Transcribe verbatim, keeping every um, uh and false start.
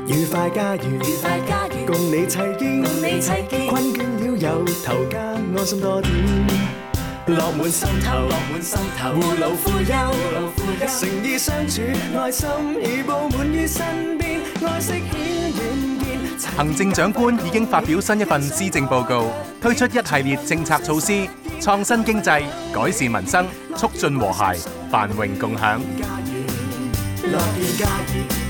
愉快家園， 愉快家園， 共你齊建， 共你齊建， 困倦了由頭家安心多點，樂滿心頭， 樂滿心頭， 護老扶幼， 護老扶幼， 誠意相處，愛心已佈滿於身邊，愛惜顯遠見。 行政長官已經發表新一份施政報告，推出一系列政策措施，創新經濟，改善民生，促進和諧，繁榮共享。 樂見家園